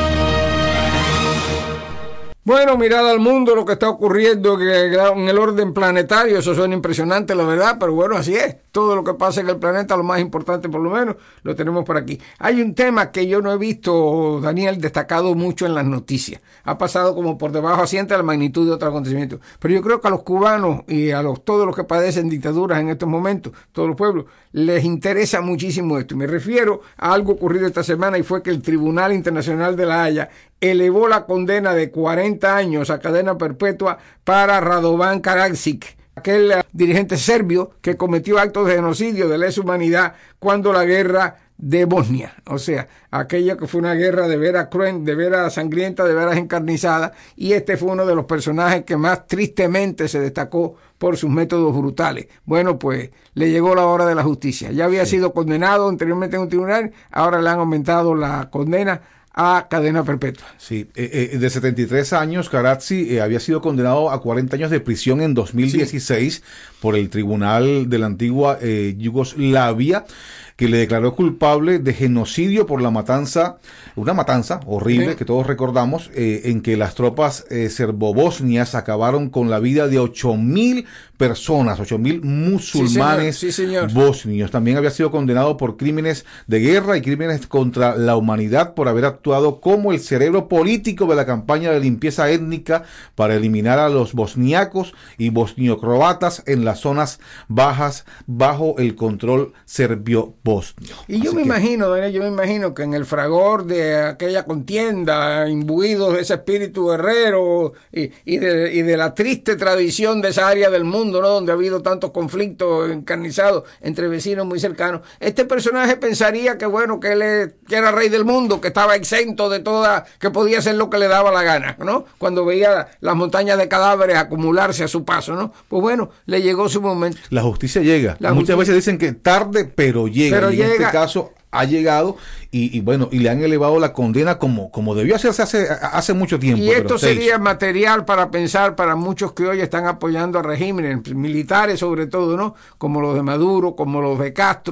Bueno, mirada al mundo, lo que está ocurriendo en el orden planetario, eso suena impresionante, la verdad, pero bueno, así es. Todo lo que pasa en el planeta, lo más importante por lo menos, lo tenemos por aquí. Hay un tema que yo no he visto, Daniel, destacado mucho en las noticias. Ha pasado como por debajo asiente la magnitud de otros acontecimientos. Pero yo creo que a los cubanos y a los todos los que padecen dictaduras en estos momentos, todos los pueblos, les interesa muchísimo esto. Me refiero a algo ocurrido esta semana y fue que el Tribunal Internacional de La Haya elevó la condena de cuarenta años a cadena perpetua para Radovan Karadzic, aquel dirigente serbio que cometió actos de genocidio, de lesa humanidad, cuando la guerra de Bosnia, o sea, aquella que fue una guerra de veras cruel, de veras sangrienta, de veras encarnizada, y este fue uno de los personajes que más tristemente se destacó por sus métodos brutales. Bueno, pues le llegó la hora de la justicia. Ya había sí. sido condenado anteriormente en un tribunal, ahora le han aumentado la condena a cadena perpetua. Sí, eh, eh, de setenta y tres años, Karadzic eh, había sido condenado a cuarenta años de prisión en dos mil dieciséis sí. por el Tribunal de la antigua eh, Yugoslavia, que le declaró culpable de genocidio por la matanza, una matanza horrible sí. que todos recordamos, eh, en que las tropas eh, serbobosnias acabaron con la vida de ocho mil personas, ocho mil musulmanes sí, señor. Sí, señor. bosnios. También había sido condenado por crímenes de guerra y crímenes contra la humanidad por haber actuado como el cerebro político de la campaña de limpieza étnica para eliminar a los bosniacos y bosniocroatas en las zonas bajas bajo el control serbio bosnio. Y yo Así me que, imagino, Daniel, yo me imagino que en el fragor de aquella contienda, imbuidos de ese espíritu guerrero y, y, de, y de la triste tradición de esa área del mundo, ¿no?, donde ha habido tantos conflictos encarnizados entre vecinos muy cercanos, este personaje pensaría que bueno, que él es, que era rey del mundo, que estaba exento de toda, que podía hacer lo que le daba la gana, ¿no? Cuando veía las montañas de cadáveres acumularse a su paso, ¿no? Pues bueno, le llegó su momento. La justicia llega. La Muchas justicia... veces dicen que tarde, pero llega. Pero y llega. En este caso ha llegado y, y bueno, y le han elevado la condena como, como debió hacerse hace, hace mucho tiempo. Y esto sería material para pensar para muchos que hoy están apoyando a regímenes militares, sobre todo, ¿no? Como los de Maduro, como los de Castro,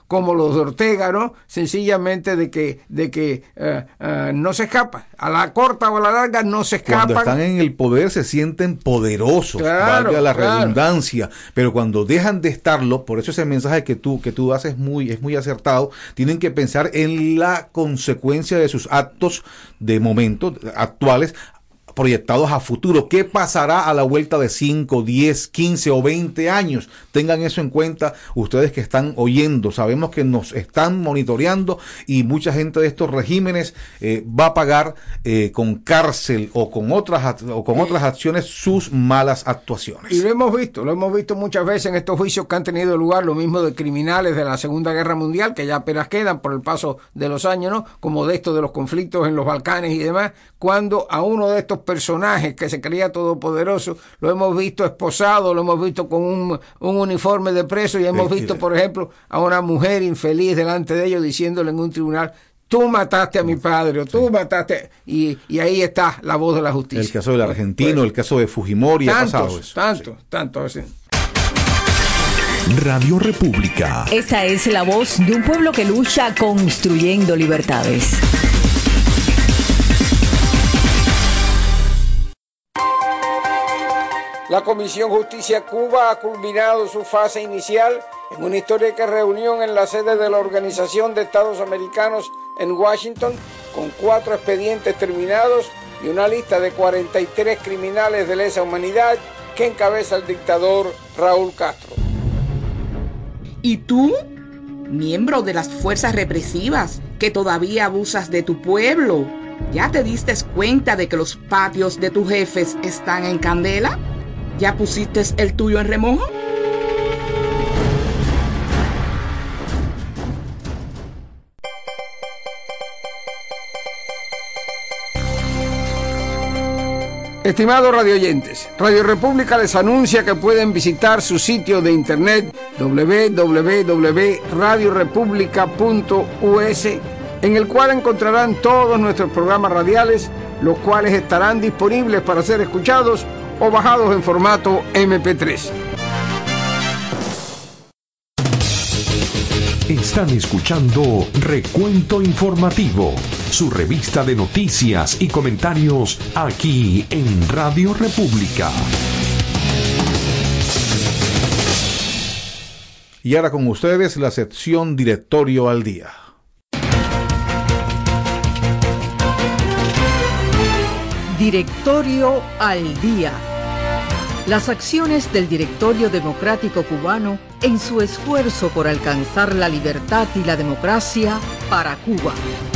como los de Ortega, ¿no? Sencillamente de que, de que uh, uh, no se escapa. A la corta o a la larga no se escapan. Cuando están en el poder se sienten poderosos, claro, valga la claro. redundancia, pero cuando dejan de estarlo, por eso ese mensaje que tú, que tú haces muy, es muy acertado, tienen que pensar en la consecuencia de sus actos de momento, actuales, proyectados a futuro. ¿Qué pasará a la vuelta de cinco, diez, quince o veinte años? Tengan eso en cuenta ustedes que están oyendo. Sabemos que nos están monitoreando y mucha gente de estos regímenes eh, va a pagar eh, con cárcel o con otras o con otras acciones sus malas actuaciones. Y lo hemos visto, lo hemos visto muchas veces en estos juicios que han tenido lugar, lo mismo de criminales de la Segunda Guerra Mundial, que ya apenas quedan por el paso de los años, ¿no? Como de esto de los conflictos en los Balcanes y demás, cuando a uno de estos personajes que se creía todopoderoso, lo hemos visto esposado, lo hemos visto con un, un uniforme de preso y hemos visto, por ejemplo, a una mujer infeliz delante de ellos diciéndole en un tribunal: tú mataste a mi padre, o tú sí. mataste, y, y ahí está la voz de la justicia. El caso del argentino, pues, el caso de Fujimori, tantos, ha pasado eso. Tanto, sí. tanto, así. Radio República. Esa es la voz de un pueblo que lucha construyendo libertades. La Comisión Justicia Cuba ha culminado su fase inicial en una histórica reunión en la sede de la Organización de Estados Americanos en Washington, con cuatro expedientes terminados y una lista de cuarenta y tres criminales de lesa humanidad que encabeza el dictador Raúl Castro. ¿Y tú? Miembro de las fuerzas represivas que todavía abusas de tu pueblo, ¿ya te diste cuenta de que los patios de tus jefes están en candela? ¿Ya pusiste el tuyo en remojo? Estimados radioyentes, Radio República les anuncia que pueden visitar su sitio de internet doble u doble u doble u punto radio república punto u s, en el cual encontrarán todos nuestros programas radiales, los cuales estarán disponibles para ser escuchados o bajados en formato eme pe tres. Están escuchando Recuento Informativo, su revista de noticias y comentarios aquí en Radio República. Y ahora con ustedes la sección Directorio al Día. Directorio al Día. Las acciones del Directorio Democrático Cubano en su esfuerzo por alcanzar la libertad y la democracia para Cuba.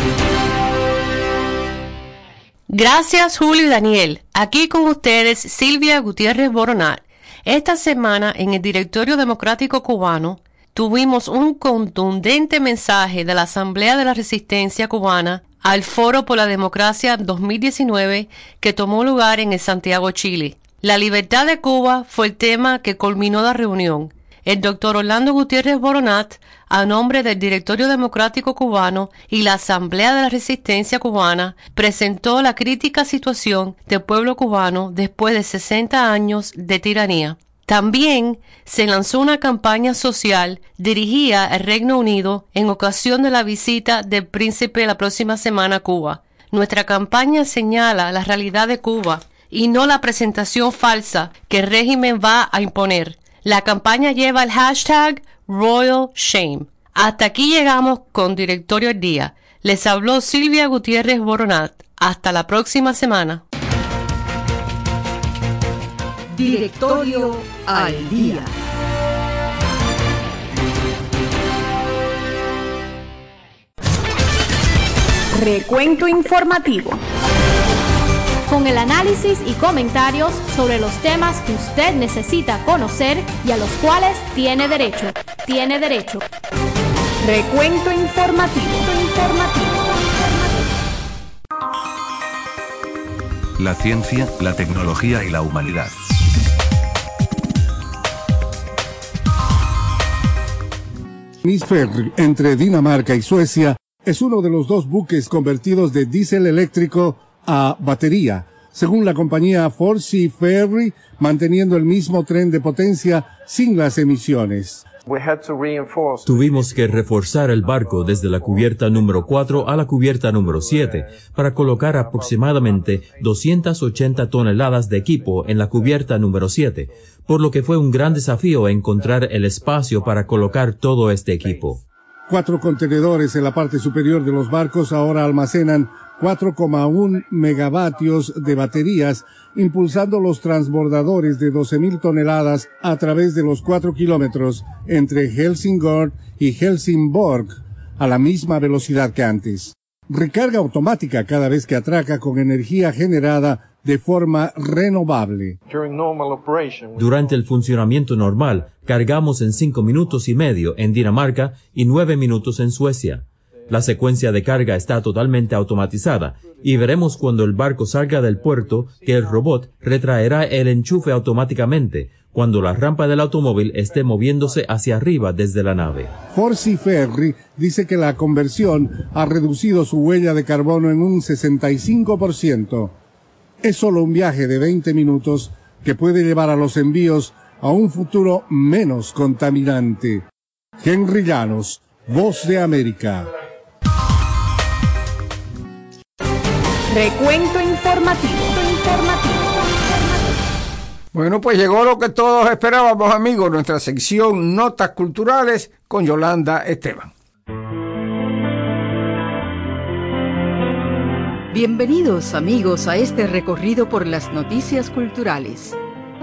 Gracias, Julio y Daniel. Aquí con ustedes Silvia Gutiérrez Boronat. Esta semana en el Directorio Democrático Cubano tuvimos un contundente mensaje de la Asamblea de la Resistencia Cubana al Foro por la Democracia dos mil diecinueve que tomó lugar en Santiago, Chile. La libertad de Cuba fue el tema que culminó la reunión. El doctor Orlando Gutiérrez Boronat, a nombre del Directorio Democrático Cubano y la Asamblea de la Resistencia Cubana, presentó la crítica situación del pueblo cubano después de sesenta años de tiranía. También se lanzó una campaña social dirigida al Reino Unido en ocasión de la visita del príncipe la próxima semana a Cuba. Nuestra campaña señala la realidad de Cuba y no la presentación falsa que el régimen va a imponer. La campaña lleva el hashtag Royal Shame. Hasta aquí llegamos con Directorio al Día. Les habló Silvia Gutiérrez Boronat. Hasta la próxima semana. Directorio al Día. Recuento informativo. Con el análisis y comentarios sobre los temas que usted necesita conocer y a los cuales tiene derecho. Tiene derecho. Recuento informativo. informativo. La ciencia, la tecnología y la humanidad. Miss Ferry, entre Dinamarca y Suecia, es uno de los dos buques convertidos de diésel eléctrico a batería, según la compañía Fort Sea Ferry, manteniendo el mismo tren de potencia sin las emisiones. Tuvimos que reforzar el barco desde la cubierta número cuatro a la cubierta número siete para colocar aproximadamente doscientas ochenta toneladas de equipo en la cubierta número siete, por lo que fue un gran desafío encontrar el espacio para colocar todo este equipo. Cuatro contenedores en la parte superior de los barcos ahora almacenan cuatro coma uno megavatios de baterías, impulsando los transbordadores de doce mil toneladas a través de los cuatro kilómetros entre Helsingør y Helsingborg a la misma velocidad que antes. Recarga automática cada vez que atraca con energía generada de forma renovable. Durante el funcionamiento normal, cargamos en cinco minutos y medio en Dinamarca y nueve minutos en Suecia. La secuencia de carga está totalmente automatizada y veremos cuando el barco salga del puerto que el robot retraerá el enchufe automáticamente cuando la rampa del automóvil esté moviéndose hacia arriba desde la nave. Forsi Ferri dice que la conversión ha reducido su huella de carbono en un sesenta y cinco por ciento. Es solo un viaje de veinte minutos que puede llevar a los envíos a un futuro menos contaminante. Henry Llanos, Voz de América. Recuento informativo. informativo. Bueno, pues llegó lo que todos esperábamos, amigos, nuestra sección Notas Culturales con Yolanda Esteban. Bienvenidos, amigos, a este recorrido por las noticias culturales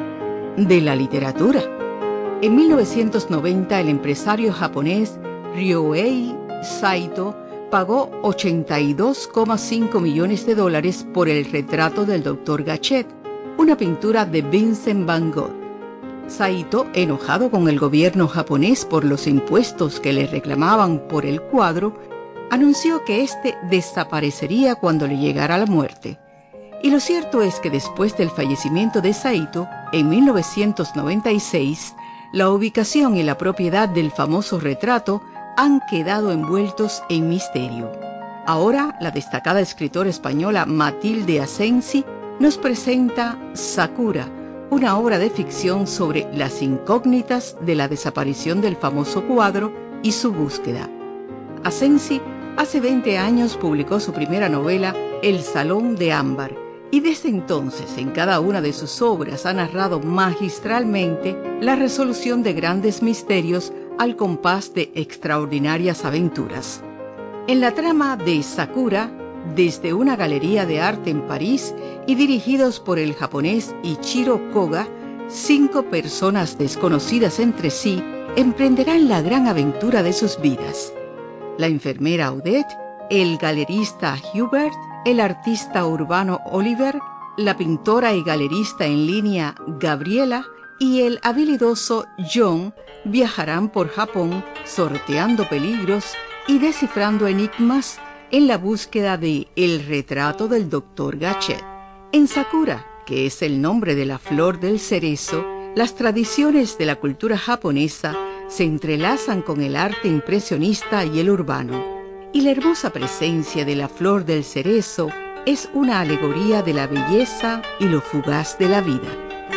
de la literatura. En mil novecientos noventa, el empresario japonés Ryohei Saito pagó ochenta y dos coma cinco millones de dólares por el retrato del doctor Gachet, una pintura de Vincent van Gogh. Saito, enojado con el gobierno japonés por los impuestos que le reclamaban por el cuadro, anunció que éste desaparecería cuando le llegara la muerte. Y lo cierto es que después del fallecimiento de Saito, en mil novecientos noventa y seis, la ubicación y la propiedad del famoso retrato han quedado envueltos en misterio. Ahora, la destacada escritora española Matilde Asensi nos presenta Sakura, una obra de ficción sobre las incógnitas de la desaparición del famoso cuadro y su búsqueda. Asensi hace veinte años publicó su primera novela, El Salón de Ámbar, y desde entonces en cada una de sus obras ha narrado magistralmente la resolución de grandes misterios al compás de extraordinarias aventuras. En la trama de Sakura, desde una galería de arte en París y dirigidos por el japonés Ichiro Koga, cinco personas desconocidas entre sí emprenderán la gran aventura de sus vidas. La enfermera Odette, el galerista Hubert, el artista urbano Oliver, la pintora y galerista en línea Gabriela y el habilidoso John viajarán por Japón sorteando peligros y descifrando enigmas en la búsqueda de el retrato del doctor Gachet. En Sakura, que es el nombre de la flor del cerezo, las tradiciones de la cultura japonesa se entrelazan con el arte impresionista y el urbano, y la hermosa presencia de la flor del cerezo es una alegoría de la belleza y lo fugaz de la vida.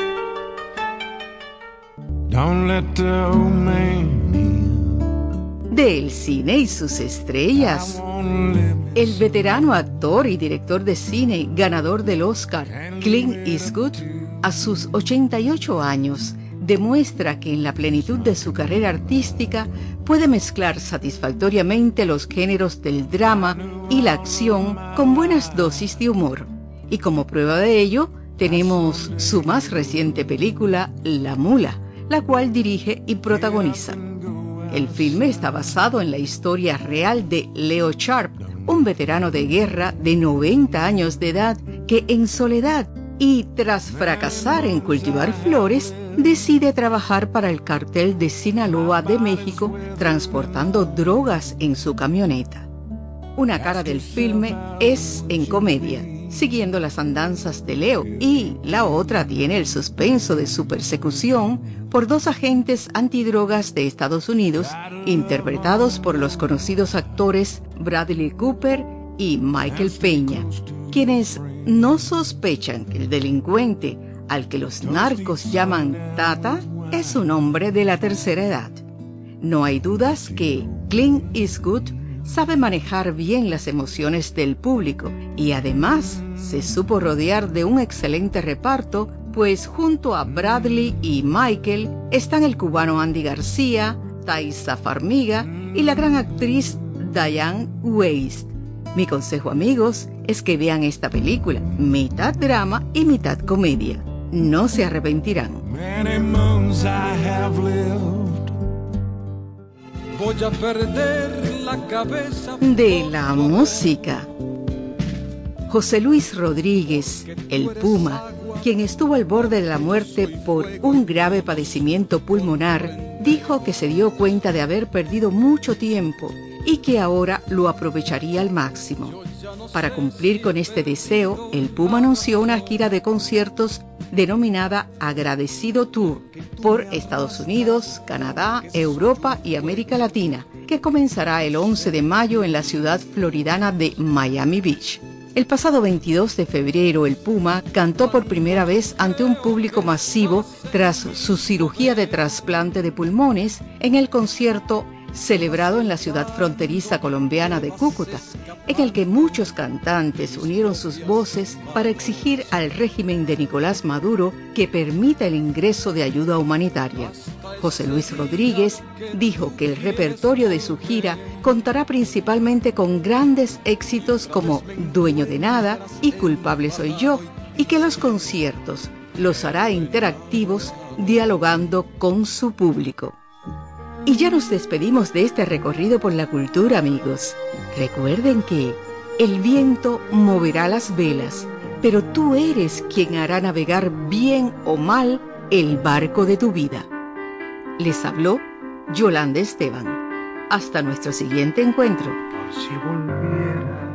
Don't let the old man Del cine y sus estrellas. El veterano actor y director de cine ganador del Oscar, Clint Eastwood, a sus ochenta y ocho años, demuestra que en la plenitud de su carrera artística puede mezclar satisfactoriamente los géneros del drama y la acción con buenas dosis de humor. Y como prueba de ello, tenemos su más reciente película, La Mula, la cual dirige y protagoniza. El filme está basado en la historia real de Leo Sharp, un veterano de guerra de noventa años de edad que en soledad y tras fracasar en cultivar flores, decide trabajar para el cartel de Sinaloa de México transportando drogas en su camioneta. Una cara del filme es en comedia, siguiendo las andanzas de Leo, y la otra tiene el suspenso de su persecución por dos agentes antidrogas de Estados Unidos, interpretados por los conocidos actores Bradley Cooper y Michael Peña, quienes no sospechan que el delincuente al que los narcos llaman Tata es un hombre de la tercera edad. No hay dudas que Clint Eastwood sabe manejar bien las emociones del público y además se supo rodear de un excelente reparto, pues junto a Bradley y Michael están el cubano Andy García, Taissa Farmiga y la gran actriz Diane Weiss. Mi consejo, amigos, es que vean esta película, mitad drama y mitad comedia. No se arrepentirán. Many moons I have lived. Voy a perder la cabeza. De la música. José Luis Rodríguez, el Puma, quien estuvo al borde de la muerte por un grave padecimiento pulmonar, dijo que se dio cuenta de haber perdido mucho tiempo y que ahora lo aprovecharía al máximo. Para cumplir con este deseo, el Puma anunció una gira de conciertos denominada Agradecido Tour por Estados Unidos, Canadá, Europa y América Latina, que comenzará el once de mayo en la ciudad floridana de Miami Beach. El pasado veintidós de febrero, el Puma cantó por primera vez ante un público masivo tras su cirugía de trasplante de pulmones en el concierto celebrado en la ciudad fronteriza colombiana de Cúcuta, en el que muchos cantantes unieron sus voces para exigir al régimen de Nicolás Maduro que permita el ingreso de ayuda humanitaria. José Luis Rodríguez dijo que el repertorio de su gira contará principalmente con grandes éxitos como Dueño de Nada y Culpable Soy Yo, y que los conciertos los hará interactivos dialogando con su público. Y ya nos despedimos de este recorrido por la cultura, amigos. Recuerden que el viento moverá las velas, pero tú eres quien hará navegar bien o mal el barco de tu vida. Les habló Yolanda Esteban. Hasta nuestro siguiente encuentro. Por si volvieras,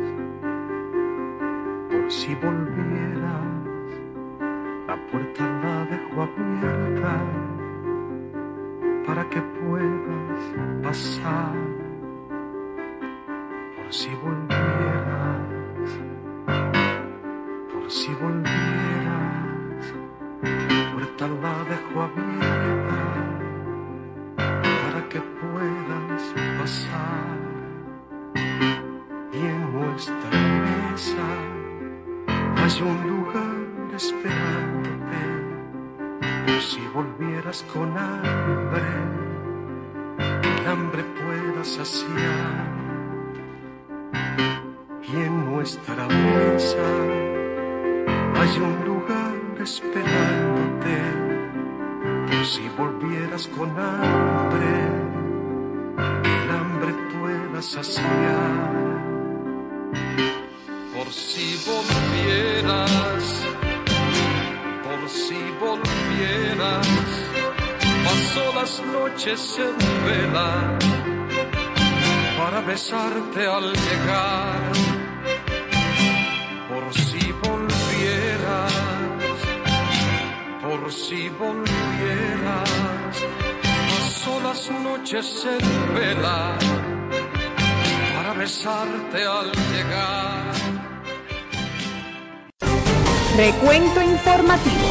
por si volvieras, la puerta la dejo abierta para que puedas pasar. Por si volvieras, por si volvieras, la puerta la dejo abierta para que puedas pasar. Y en nuestra mesa hay un lugar esperándote, por si volvieras con hambre, el hambre pueda saciar. Y en nuestra mesa hay un lugar esperándote, por si volvieras con hambre, el hambre pueda saciar. Por si volvieras, por si volvieras, paso las noches en vela para besarte al llegar. Por si volvieras, por si volvieras, paso las noches en vela para besarte al llegar. Recuento informativo.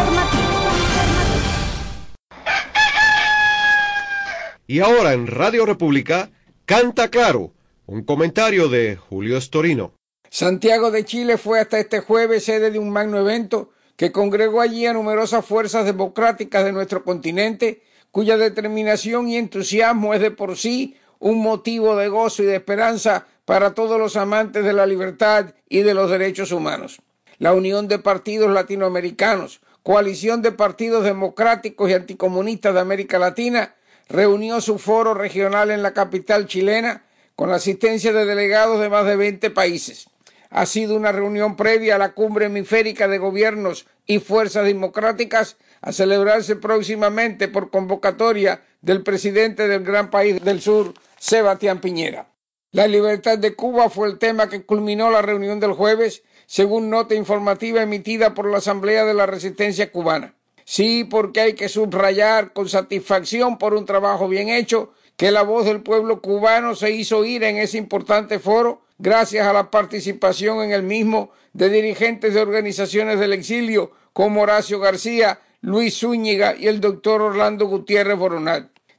Y ahora en Radio República, Canta Claro, un comentario de Julio Storino. Santiago de Chile fue hasta este jueves sede de un magno evento que congregó allí a numerosas fuerzas democráticas de nuestro continente, cuya determinación y entusiasmo es de por sí un motivo de gozo y de esperanza para todos los amantes de la libertad y de los derechos humanos. La Unión de Partidos Latinoamericanos, coalición de partidos democráticos y anticomunistas de América Latina, reunió su foro regional en la capital chilena con la asistencia de delegados de más de veinte países. Ha sido una reunión previa a la cumbre hemisférica de gobiernos y fuerzas democráticas a celebrarse próximamente por convocatoria del presidente del gran país del sur, Sebastián Piñera. La libertad de Cuba fue el tema que culminó la reunión del jueves, según nota informativa emitida por la Asamblea de la Resistencia Cubana. Sí, porque hay que subrayar con satisfacción por un trabajo bien hecho que la voz del pueblo cubano se hizo oír en ese importante foro gracias a la participación en el mismo de dirigentes de organizaciones del exilio como Horacio García, Luis Zúñiga y el doctor Orlando Gutiérrez Boronat.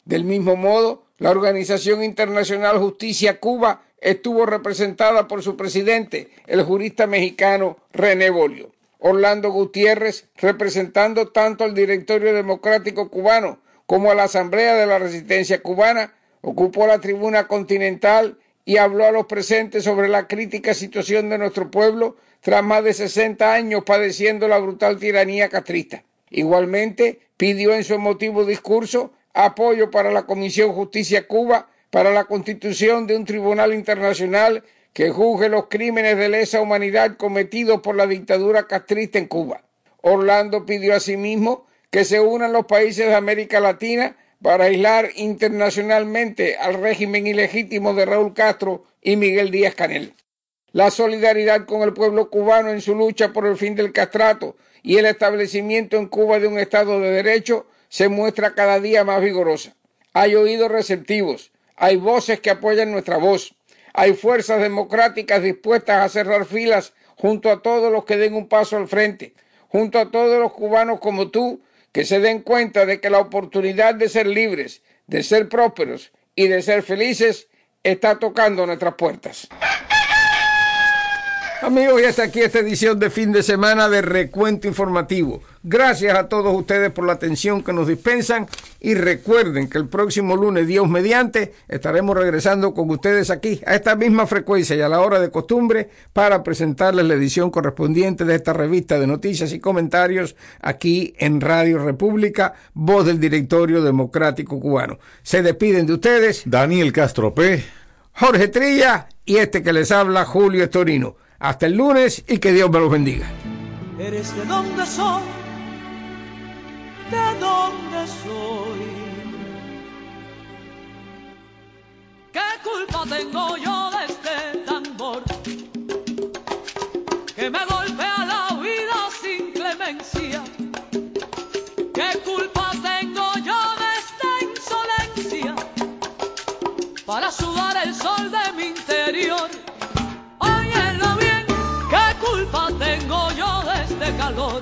Del mismo modo, la Organización Internacional Justicia Cuba estuvo representada por su presidente, el jurista mexicano René Bolio. Orlando Gutiérrez, representando tanto al Directorio Democrático Cubano como a la Asamblea de la Resistencia Cubana, ocupó la tribuna continental y habló a los presentes sobre la crítica situación de nuestro pueblo tras más de sesenta años padeciendo la brutal tiranía castrista. Igualmente, pidió en su emotivo discurso apoyo para la Comisión Justicia Cuba para la constitución de un tribunal internacional que juzgue los crímenes de lesa humanidad cometidos por la dictadura castrista en Cuba. Orlando pidió asimismo que se unan los países de América Latina para aislar internacionalmente al régimen ilegítimo de Raúl Castro y Miguel Díaz-Canel. La solidaridad con el pueblo cubano en su lucha por el fin del castrato y el establecimiento en Cuba de un Estado de Derecho se muestra cada día más vigorosa. Hay oídos receptivos, hay voces que apoyan nuestra voz, hay fuerzas democráticas dispuestas a cerrar filas junto a todos los que den un paso al frente, junto a todos los cubanos como tú, que se den cuenta de que la oportunidad de ser libres, de ser prósperos y de ser felices está tocando nuestras puertas. Amigos, y hasta aquí esta edición de fin de semana de Recuento Informativo. Gracias a todos ustedes por la atención que nos dispensan y recuerden que el próximo lunes, Dios mediante, estaremos regresando con ustedes aquí a esta misma frecuencia y a la hora de costumbre para presentarles la edición correspondiente de esta revista de noticias y comentarios aquí en Radio República, voz del Directorio Democrático Cubano. Se despiden de ustedes Daniel Castro P., Jorge Trilla y este que les habla, Julio Estorino. Hasta el lunes y que Dios me los bendiga. Eres de donde soy, de donde soy. ¿Qué culpa tengo yo de este tambor que me golpea la vida sin clemencia? ¿Qué culpa tengo yo de esta insolencia para sudar el sol de mi interior? Óyelo bien, ¿qué culpa tengo yo de este calor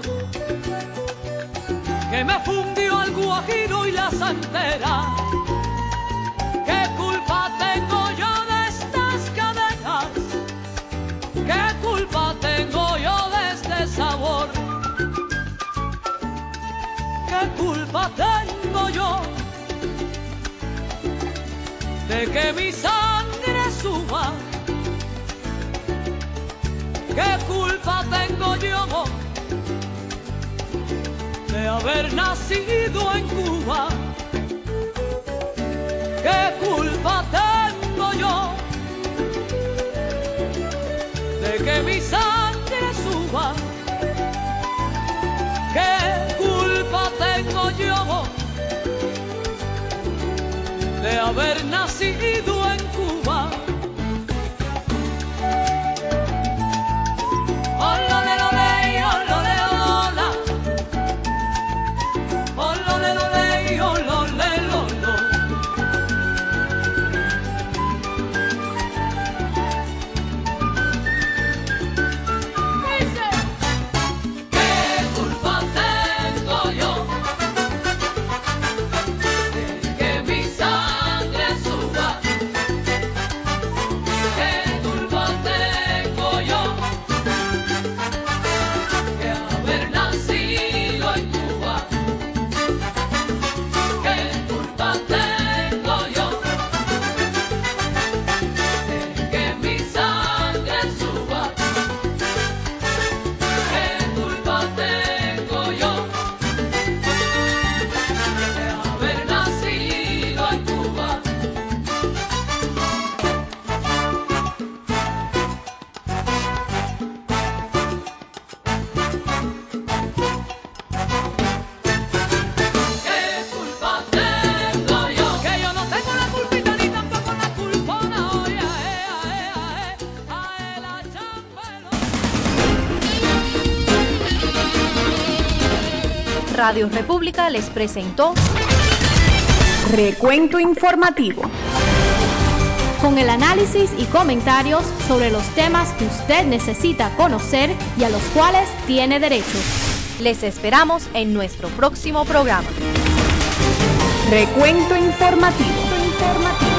que me fundió el guajiro y la santera? ¿Qué culpa tengo yo de estas cadenas? ¿Qué culpa tengo yo de este sabor? ¿Qué culpa tengo yo de que mi sangre suba? ¿Qué culpa tengo yo de haber nacido en Cuba? ¿Qué culpa tengo yo de que mi sangre suba? ¿Qué culpa tengo yo de haber nacido en Cuba? Radio República les presentó Recuento Informativo, con el análisis y comentarios sobre los temas que usted necesita conocer y a los cuales tiene derecho. Les esperamos en nuestro próximo programa. Recuento informativo. Informativo.